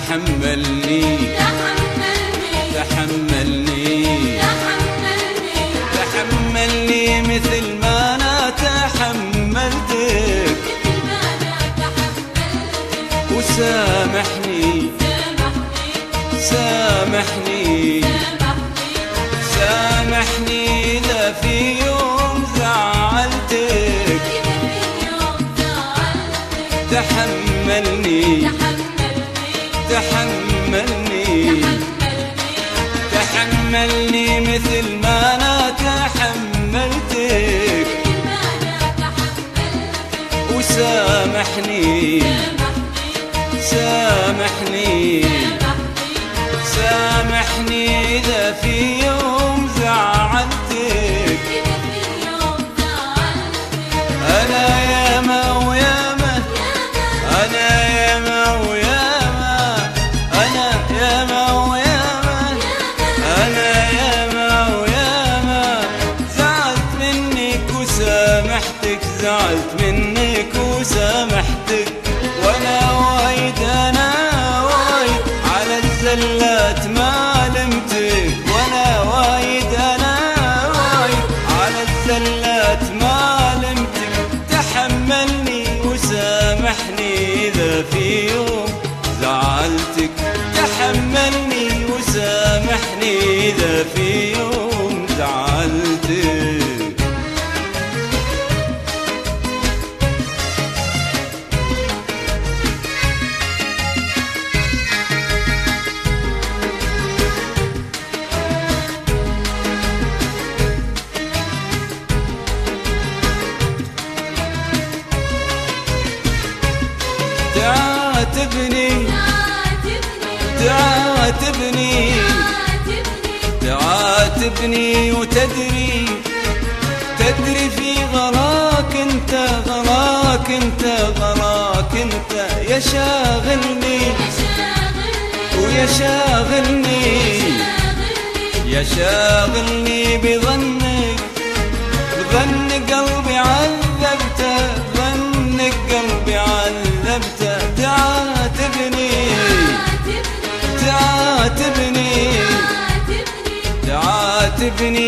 تحملني مثل ما أنا تحملتك، وسامحني إذا في يوم زعلتك. تحملني مثل ما أنا تحملتك، وسامحني إذا في يوم زعلتك. أنا ياما وياما زعلت منك وسامحتك، وانا وايد على الزلات ما لمتك، وانا وايد على الزلات ما لمتك. تحملني وسامحني اذا في يوم زعلتك، تحملني وسامحني اذا في يوم زعلتك. تعاتبني وتدري في غلاك انت يا شاغلني بظنك قلبي عذبته، تعاتبني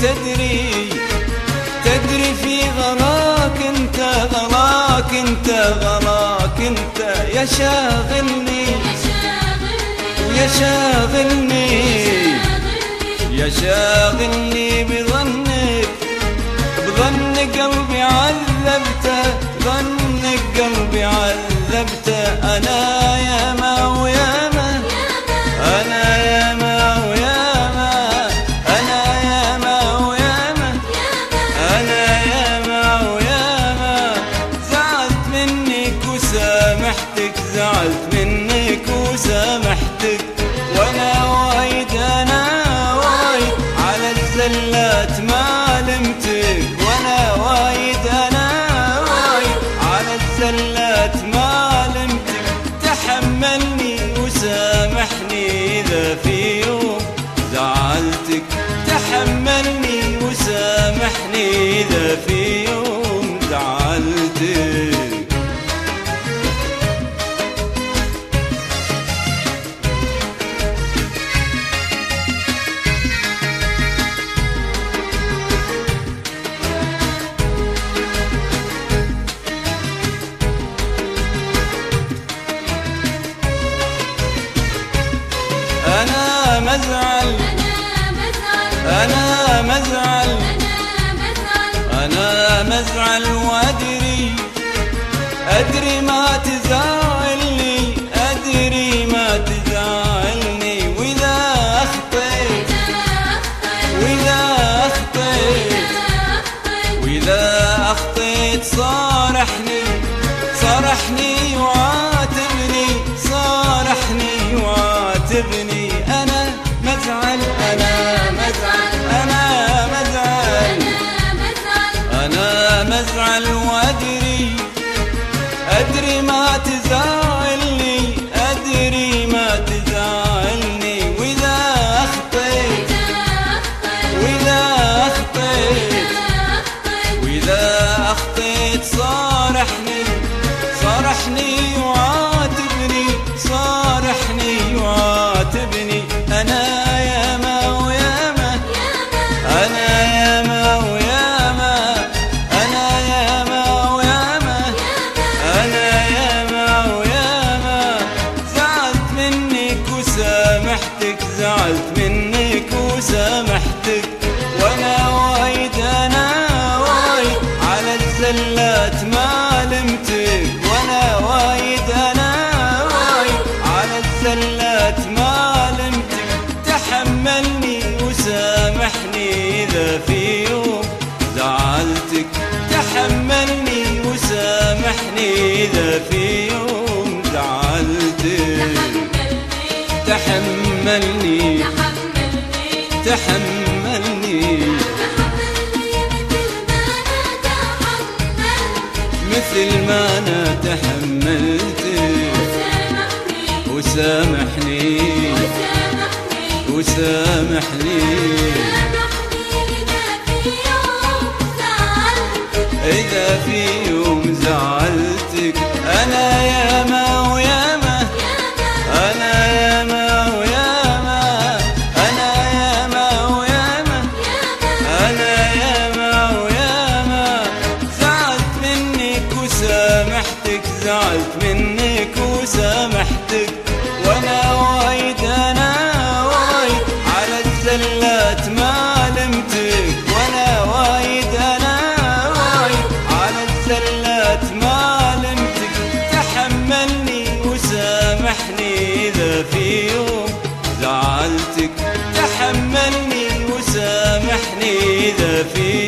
وتدري في غلاك انت يا شاغلني بظنك قلبي عذبته، أنا ياما وياما زعلت منك وسامحتك، وانا وايد على الزلات ما لمتك، وانا وايد على الزلات ما لمتك. تحملني وسامحني اذا في يوم زعلتك، تحملني وسامحني اذا في يوم زعلتك. أنا مزعل وأدري ما تزعلني، وإذا أخطيت صارحني وعاتبني. أنا مزعل وأدري ما تزعلني، وإذا أخطيت صارحني وعاتبني. مثل ما أنا تحملتك وسامحني وسامحني إذا في يوم زعلتك أنا ياما وياما أنا ياما وياما أنا ياما وياما أنا ياما وياما زعلت منك وسامحتك زعلت منك وسامحتك وأنا وايد أنا وايد على الزلات ما لمتك وأنا وايد أنا على الزلات ما لمتك تحملني وسامحني إذا في يوم زعلتك تحملني وسامحني إذا في